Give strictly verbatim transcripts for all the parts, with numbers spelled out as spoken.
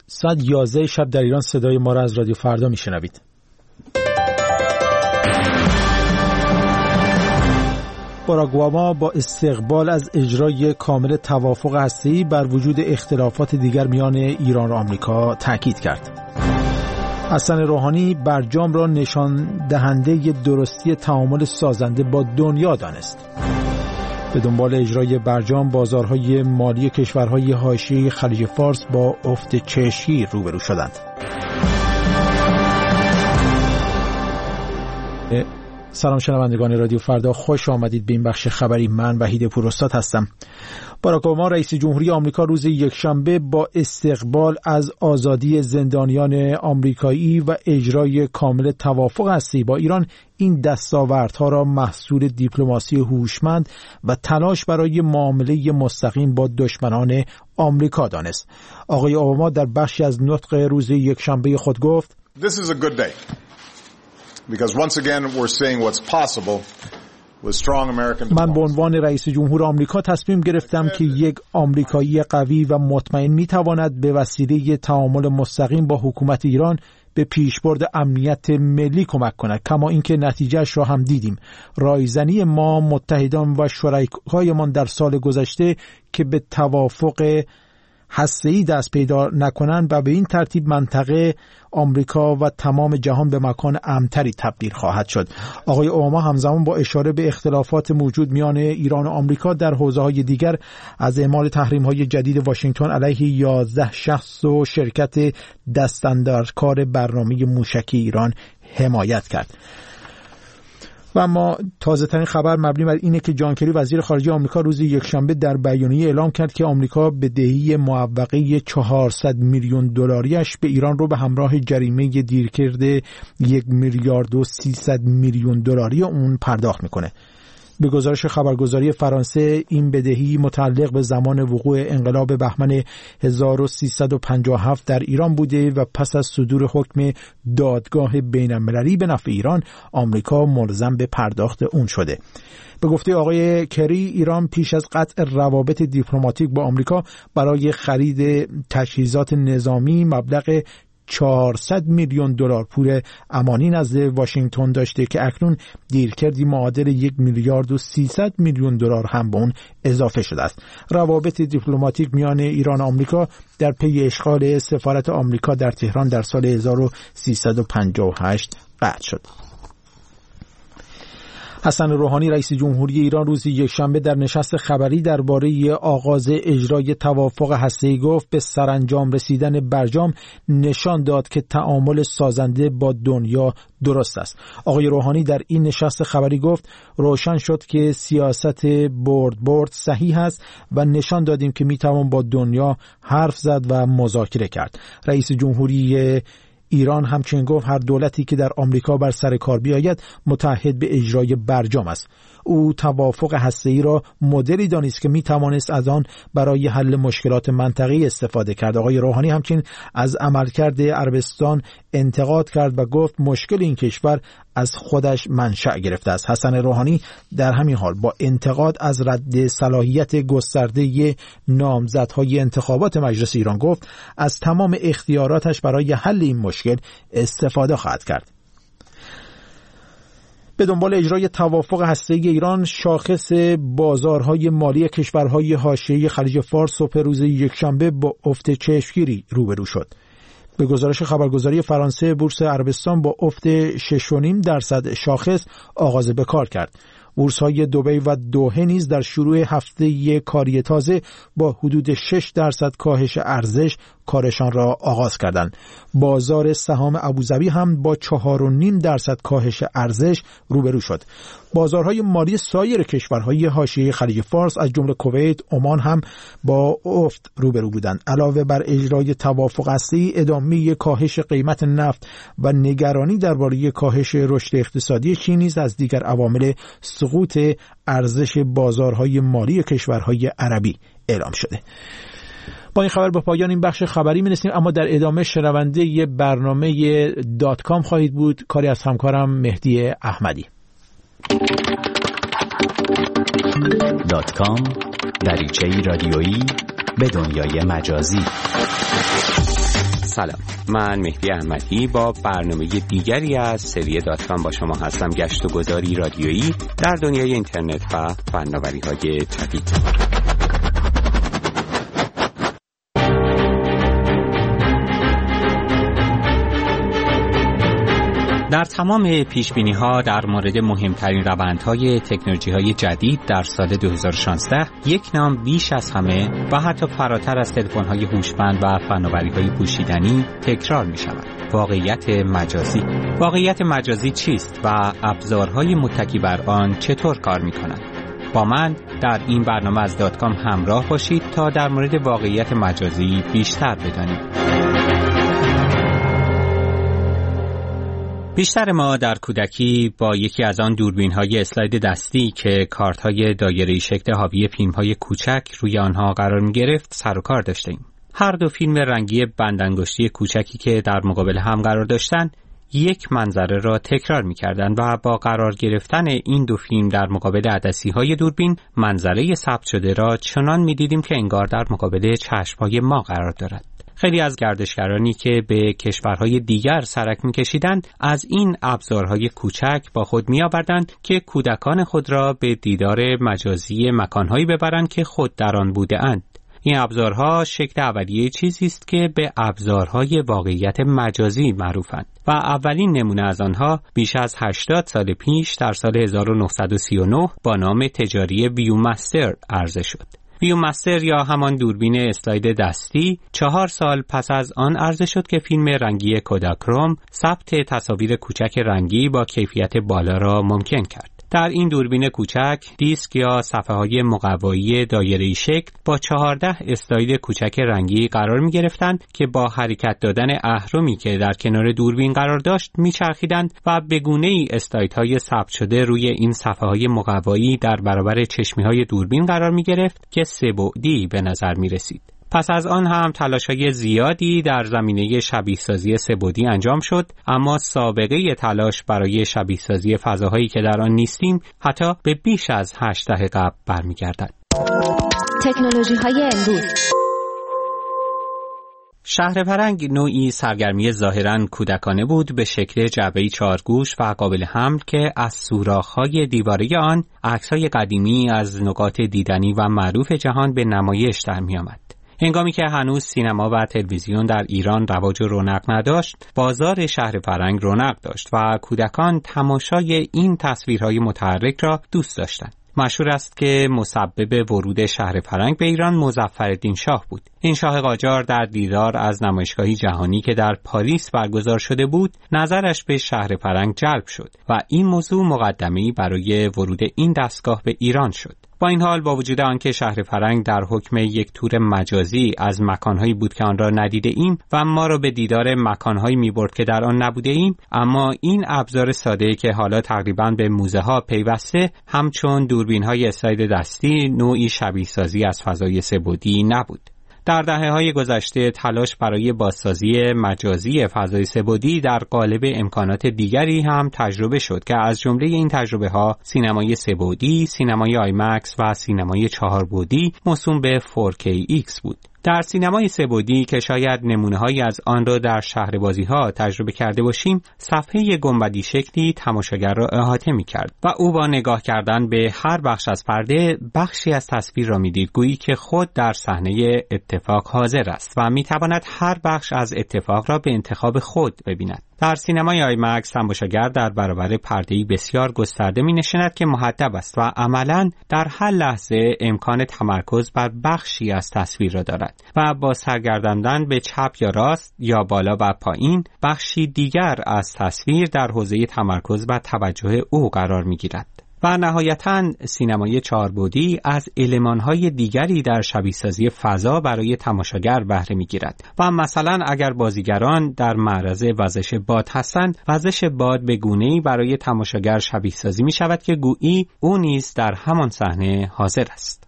ساعت یازده شب در ایران صدای ما را از رادیو فردا میشنوید. باراک اوباما با استقبال از اجرای کامل توافق هسته‌ای بر وجود اختلافات دیگر میان ایران و آمریکا تاکید کرد. حسن روحانی برجام را نشان دهنده درستی تعامل سازنده با دنیا دانست. به دنبال اجرای برجام بازارهای مالی کشورهای حاشیه خلیج فارس با افت چشمی روبرو شدند. سلام شنوندگان رادیو فردا، خوش آمدید به این بخش خبری. من وحید پوراستاد هستم. باراک اوباما رئیس جمهوری آمریکا روز یکشنبه با استقبال از آزادی زندانیان آمریکایی و اجرای کامل توافق هسته‌ای با ایران این دستاوردها را محصول دیپلماسی هوشمند و تلاش برای معامله مستقیم با دشمنان آمریکا دانست. آقای اوباما در بخشی از نطق روز یکشنبه خود گفت: This is a good day. Because once again we're seeing what's possible with strong American diplomacy. من به عنوان رئیس جمهور آمریکا تصمیم گرفتم که یک آمریکایی قوی و مطمئن میتواند به وسیله تعامل مستقیم با حکومت ایران به پیشبرد امنیت ملی کمک کند. کما اینکه نتیجهش را هم دیدیم. رایزنی ما، متحدان و شریکایمان در سال گذشته که به توافق هسته‌ای دست پیدا نکنند و به این ترتیب منطقه آمریکا و تمام جهان به مکان امن‌تری تبدیل خواهد شد. آقای اوباما همزمان با اشاره به اختلافات موجود میان ایران و آمریکا در حوزه‌های دیگر از اعمال تحریم‌های جدید واشنگتن علیه یازده شخص و شرکت دستاندرکار برنامه موشکی ایران حمایت کرد. و اما تازه ترین خبر مبنی بر اینه که جان کری وزیر خارجه آمریکا روز یکشنبه در بیانیه اعلام کرد که آمریکا بدهی معوقه چهارصد میلیون دلاریش به ایران رو به همراه جریمه دیرکرد یک میلیارد و سیصد میلیون دلاری اون پرداخت میکنه. به گزارش خبرگزاری فرانسه این بدهی متعلق به زمان وقوع انقلاب بهمن هزار و سیصد و پنجاه و هفت در ایران بوده و پس از صدور حکم دادگاه بین‌المللی به نفع ایران، آمریکا ملزم به پرداخت اون شده. به گفته آقای کری، ایران پیش از قطع روابط دیپلماتیک با آمریکا برای خرید تجهیزات نظامی مبلغ چهارصد میلیون دلار پول امانی نزد واشنگتن داشته که اکنون دیرکردی معادل یک میلیارد و سیصد میلیون دلار هم به اون اضافه شده است. روابط دیپلماتیک میان ایران و آمریکا در پی اشغال سفارت آمریکا در تهران در سال هزار و سیصد و پنجاه و هشت قطع شد. حسن روحانی رئیس جمهوری ایران روز یکشنبه در نشست خبری درباره آغاز اجرای توافق هسته‌ای گفت به سرانجام رسیدن برجام نشان داد که تعامل سازنده با دنیا درست است. آقای روحانی در این نشست خبری گفت روشن شد که سیاست برد برد صحیح است و نشان دادیم که میتوان با دنیا حرف زد و مذاکره کرد. رئیس جمهوری ایران همچنین گفت هر دولتی که در آمریکا بر سر کار بیاید متعهد به اجرای برجام است. او توافق هسته‌ای را مدلی دانست که می توانست از آن برای حل مشکلات منطقه‌ای استفاده کرد. آقای روحانی همچنین از عملکرد عربستان انتقاد کرد و گفت مشکل این کشور از خودش منشأ گرفته است. حسن روحانی در همین حال با انتقاد از رد صلاحیت گسترده نامزدهای انتخابات مجلس ایران گفت از تمام اختیاراتش برای حل این مشکل استفاده خواهد کرد. به دنبال اجرای توافق هسته‌ای ایران، شاخص بازارهای مالی کشورهای حاشیه خلیج فارس صبح روز یکشنبه با افت چشمگیری روبرو شد. به گزارش خبرگزاری فرانسه، بورس عربستان با افت شش و نیم درصد شاخص آغاز به کار کرد. بورس‌های دبی و دوحه نیز در شروع هفته کاری تازه با حدود شش درصد کاهش ارزش کارشان را آغاز کردند. بازار سهام ابوظبی هم با چهار و نیم درصد کاهش ارزش روبرو شد. بازارهای مالی سایر کشورهای حاشیه خلیج فارس از جمله کویت، عمان هم با افت روبرو بودند. علاوه بر اجرای توافق هسته‌ای، ادامه کاهش قیمت نفت و نگرانی درباره کاهش رشد اقتصادی چین نیز از دیگر عوامل سقوط ارزش بازارهای مالی کشورهای عربی اعلام شده. با این خبر به پایان این بخش خبری می‌رسیم، اما در ادامه شنونده ی برنامه دات کام خواهید بود، کاری از همکارم مهدی احمدی. دات کام، دریچه‌ای رادیویی به دنیای مجازی. سلام، من مهدی احمدی با برنامه دیگری از سری دات کام با شما هستم. گشت و گذاری رادیویی در دنیای اینترنت و فناوری‌های جدید. در تمام پیشبینی‌ها در مورد مهمترین روندهای تکنولوژی‌های جدید در سال دو هزار و شانزده یک نام بیش از همه و حتی فراتر از تلفن‌های هوشمند و فناوری‌های پوشیدنی تکرار می‌شود: واقعیت مجازی. واقعیت مجازی چیست و ابزارهای متکی بر آن چطور کار می‌کنند؟ با من در این برنامه از دات کام همراه باشید تا در مورد واقعیت مجازی بیشتر بدانیم. بیشتر ما در کودکی با یکی از آن دوربین‌های اسلاید دستی که کارت‌های دایره‌ای شکل حاوی فیلم‌های کوچک روی آنها قرار می‌گرفت سر و کار داشتیم. هر دو فیلم رنگی بندانگشتی کوچکی که در مقابل هم قرار داشتند، یک منظره را تکرار می‌کردند و با قرار گرفتن این دو فیلم در مقابل عدسی‌های دوربین، منظره ثبت شده را چنان می‌دیدیم که انگار در مقابل چشم‌های ما قرار دارد. خیلی از گردشگرانی که به کشورهای دیگر سرک می‌کشیدند از این ابزارهای کوچک با خود می‌آوردند که کودکان خود را به دیدار مجازی مکان‌هایی ببرند که خود در آن بوده‌اند. این ابزارها شکل اولیه چیزی است که به ابزارهای واقعیت مجازی معروفند و اولین نمونه از آنها بیش از هشتاد سال پیش در سال هزار و نهصد و سی و نه با نام تجاری ویومستر عرضه شد. ویومستر یا همان دوربین اسلاید دستی چهار سال پس از آن عرضه شد که فیلم رنگی کوداکروم ثبت تصاویر کوچک رنگی با کیفیت بالا را ممکن کرد. در این دوربین کوچک دیسک یا صفحه‌های مقوایی دایره‌ای شکل با چهارده اسلاید کوچک رنگی قرار می‌گرفتند که با حرکت دادن اهرمی که در کنار دوربین قرار داشت می‌چرخیدند و به گونه‌ای اسلایدهای ثبت شده روی این صفحه‌های مقوایی در برابر چشمی‌های دوربین قرار می‌گرفت که سه‌بعدی به نظر می‌رسید. پس از آن هم تلاش‌های زیادی در زمینه شبیه‌سازی سه‌بعدی انجام شد، اما سابقه تلاش برای شبیه‌سازی فضاهایی که در آن نیستیم حتی به بیش از هشت دهه قبل برمیگردد. تکنولوژی‌های امروز. شهرپرنگ نوعی سرگرمی ظاهراً کودکانه بود به شکل جعبه‌ای چهارگوش و قابل حمل که از سوراخ‌های دیواره آن عکس‌های قدیمی از نقاط دیدنی و معروف جهان به نمایش در می‌آمد. هنگامی که هنوز سینما و تلویزیون در ایران رواج و رونق نداشت، بازار شهرپرنگ رونق داشت و کودکان تماشای این تصویرهای متحرک را دوست داشتند. مشهور است که مسبب ورود شهرپرنگ به ایران مظفرالدین شاه بود. این شاه قاجار در دیدار از نمایشگاهی جهانی که در پاریس برگزار شده بود، نظرش به شهرپرنگ جلب شد و این موضوع مقدمه‌ای برای ورود این دستگاه به ایران شد. با این حال با وجود آنکه شهرپرنگ در حکم یک تور مجازی از مکانهایی بود که آن را ندیده ایم و ما را به دیدار مکانهایی می‌برد که در آن نبوده ایم، اما این ابزار ساده‌ای که حالا تقریباً به موزه ها پیوسته همچون دوربین‌های اسلاید دستی نوعی شبیه‌سازی از فضای سه‌بعدی نبود. در دهه‌های گذشته تلاش برای بازسازی مجازی فضای سه‌بعدی در قالب امکانات دیگری هم تجربه شد که از جمله این تجربه‌ها سینمای سه‌بعدی، سینمای آیمکس و سینمای چهار بعدی موسوم به فور کی ایکس بود. در سینمای سه‌بعدی که شاید نمونه‌هایی از آن را در شهربازی‌ها تجربه کرده باشیم، صفحه گنبدی شکلی تماشاگر را احاطه می‌کرد و او با نگاه کردن به هر بخش از پرده بخشی از تصویر را می‌دید، گویی که خود در صحنه اتفاق حاضر است و می‌تواند هر بخش از اتفاق را به انتخاب خود ببیند. در سینمای آیمکس تماشاگر در برابر پرده‌ای بسیار گسترده می‌نشیند که محدب است و عملاً در هر لحظه امکان تمرکز بر بخشی از تصویر را دارد و با سرگرداندن به چپ یا راست یا بالا و پایین بخشی دیگر از تصویر در حوزه تمرکز و توجه او قرار می‌گیرد. و نهایتاً سینمای چهاربعدی از المان‌های دیگری در شبیه‌سازی فضا برای تماشاگر بهره می‌گیرد و مثلا اگر بازیگران در معرض وزش باد هستند، وزش باد به گونه‌ای برای تماشاگر شبیه‌سازی می‌شود که گویی او نیز در همان صحنه حاضر است.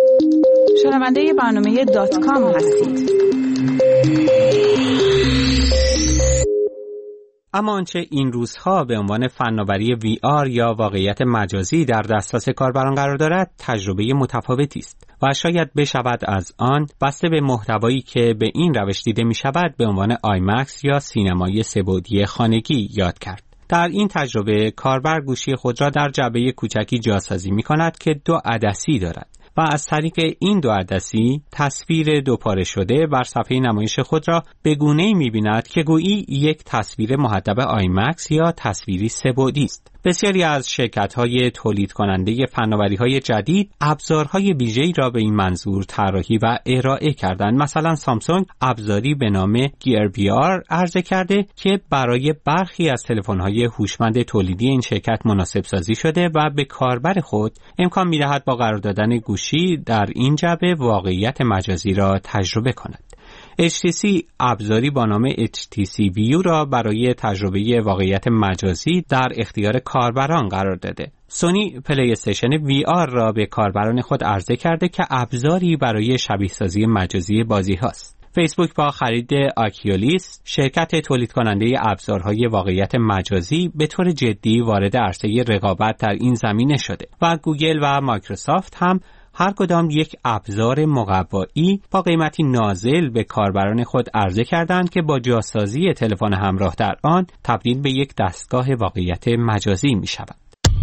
شنونده برنامه دات کام هستید. اما آنچه این روزها به عنوان فناوری وی آر یا واقعیت مجازی در دسترس کاربران قرار دارد تجربه متفاوتی است و شاید بشود از آن بسته به محتوایی که به این روش دیده می شود به عنوان آیمکس یا سینمای سه‌بعدی خانگی یاد کرد. در این تجربه کاربر گوشی خود را در جعبه کوچکی جاسازی می کند که دو عدسی دارد و از طریق این دو عدسی تصویر دوپاره شده بر صفحه نمایش خود را به گونه‌ای می‌بیند که گویی یک تصویر محدب آیمکس یا تصویری سه‌بعدی است. بسیاری از شرکت‌های تولید کننده فناوری‌های جدید ابزارهای ویژه‌ای را به این منظور طراحی و ارائه کردند. مثلا سامسونگ ابزاری به نام گیر وی آر عرضه کرده که برای برخی از تلفن‌های هوشمند تولیدی این شرکت مناسب سازی شده و به کاربر خود امکان می‌دهد با قرار دادن گوشی در این جعبه واقعیت مجازی را تجربه کند. اچ تی سی ابزاری با نام اچ تی سی ویو را برای تجربه واقعیت مجازی در اختیار کاربران قرار داده. سونی پلی استیشن وی آر را به کاربران خود عرضه کرده که ابزاری برای شبیه سازی مجازی بازی هاست. فیسبوک با خرید آکیولیس، شرکت تولید کننده ابزارهای واقعیت مجازی، به طور جدی وارد عرصه رقابت در این زمینه شده و گوگل و مایکروسافت هم هر کدام یک ابزار مقوایی با قیمتی نازل به کاربران خود عرضه کردند که با جاسازی تلفن همراه در آن تبدیل به یک دستگاه واقعیت مجازی می شود.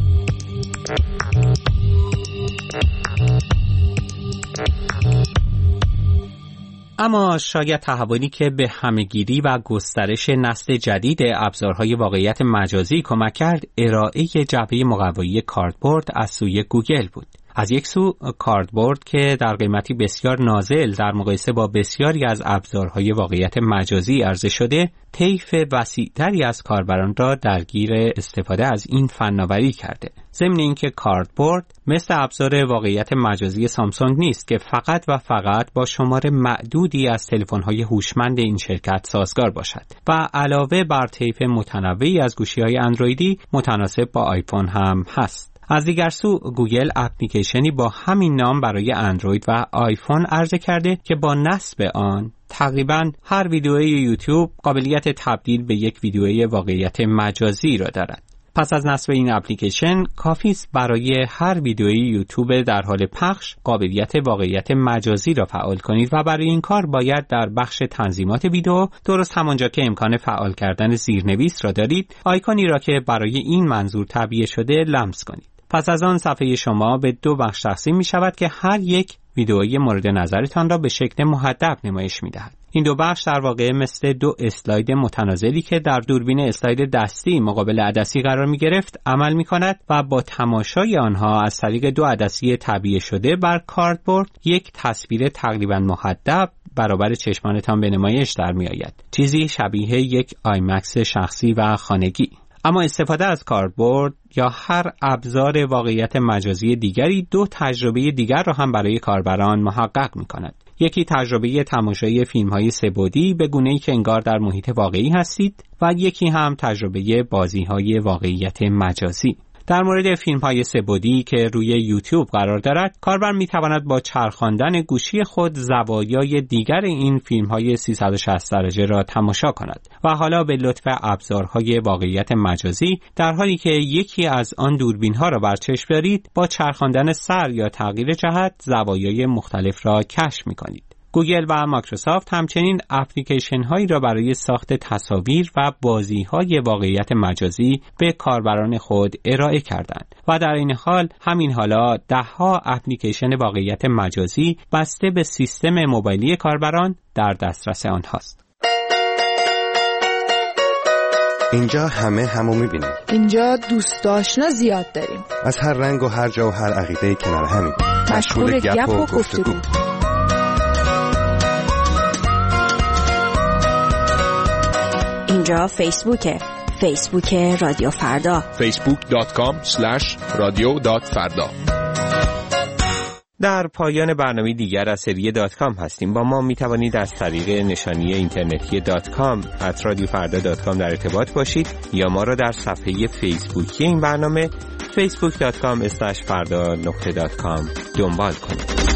اما شاید تحولی که به همه‌گیری و گسترش نسل جدید ابزارهای واقعیت مجازی کمک کرد ارائه جعبه مقوایی کاردبورد از سوی گوگل بود. از یک سو کاردبورد که در قیمتی بسیار نازل در مقایسه با بسیاری از ابزارهای واقعیت مجازی عرضه شده، طیف وسیع‌تری از کاربران را درگیر استفاده از این فناوری کرده. ضمن اینکه کاردبورد مثل ابزار واقعیت مجازی سامسونگ نیست که فقط و فقط با شمار معدودی از تلفن‌های هوشمند این شرکت سازگار باشد و علاوه بر طیف متنوعی از گوشی‌های اندرویدی متناسب با آیفون هم هست. از دیگر سو گوگل اپلیکیشنی با همین نام برای اندروید و آیفون عرضه کرده که با نصب آن تقریباً هر ویدیوی یوتیوب قابلیت تبدیل به یک ویدیوی واقعیت مجازی را دارد. پس از نصب این اپلیکیشن کافی است برای هر ویدیوی یوتیوب در حال پخش قابلیت واقعیت مجازی را فعال کنید و برای این کار باید در بخش تنظیمات ویدیو درست همانجا که امکان فعال کردن زیرنویس را دارید آیکونی را که برای این منظور تعبیه شده لمس کنید. پس از آن صفحه شما به دو بخش تقسیم می شود که هر یک ویدئوی مورد نظرتان را به شکل محدب نمایش می دهد. این دو بخش در واقع مثل دو اسلاید متناسلی که در دوربین اسلاید دستی مقابل عدسی قرار می گرفت عمل می کند و با تماشای آنها از طریق دو عدسی تعبیه شده بر کاردبورد یک تصویر تقریبا محدب برابر چشمانتان به نمایش در می آید. چیزی شبیه یک آیمکس شخصی و خانگی. اما استفاده از کاردبورد یا هر ابزار واقعیت مجازی دیگری دو تجربه دیگر را هم برای کاربران محقق می کند. یکی تجربه تماشای فیلم‌های سه‌بعدی به گونه‌ای که انگار در محیط واقعی هستید و یکی هم تجربه بازی‌های واقعیت مجازی. در مورد فیلم‌های سه‌بعدی که روی یوتیوب قرار دارد، کاربر می‌تواند با چرخاندن گوشی خود زوایای دیگر این فیلم‌های سیصد و شصت درجه را تماشا کند و حالا به لطف ابزارهای واقعیت مجازی در حالی که یکی از آن دوربین‌ها را بر چشم دارید، با چرخاندن سر یا تغییر جهت زوایای مختلف را کشف می‌کنید. گوگل و مایکروسافت همچنین اپلیکیشن هایی را برای ساخت تصاویر و بازی های واقعیت مجازی به کاربران خود ارائه کردند و در این حال همین حالا ده ها اپلیکیشن واقعیت مجازی بسته به سیستم موبایلی کاربران در دسترس آنهاست. اینجا همه همو میبینیم. اینجا دوست آشنا زیاد داریم. از هر رنگ و هر جا و هر عقیده کنار همیم. مشغول گپ و گفتگو. اینجا فیسبوکه. فیسبوک رادیو فردا. فیسبوک دات کام اسلش رادیو دات فردا. در پایان برنامه دیگر از سری دات کام هستیم. با ما می توانید از طریق نشانی اینترنتی دات کام ات رادیو فردا دات کام در ارتباط باشید یا ما را در صفحه فیسبوکی این برنامه فیسبوک دات کام اسلش فردا نقطه دات کام دنبال کنید.